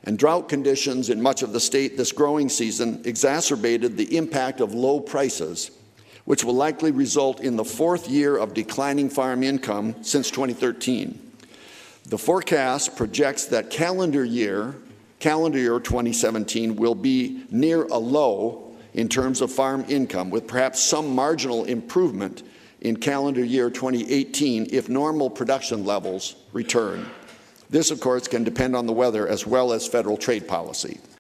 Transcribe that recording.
and drought conditions in much of the state this growing season exacerbated the impact of low prices, which will likely result in the fourth year of declining farm income since 2013. The forecast projects that calendar year 2017 will be near a low in terms of farm income, with perhaps some marginal improvement in calendar year 2018 if normal production levels return. This, of course, can depend on the weather as well as federal trade policy.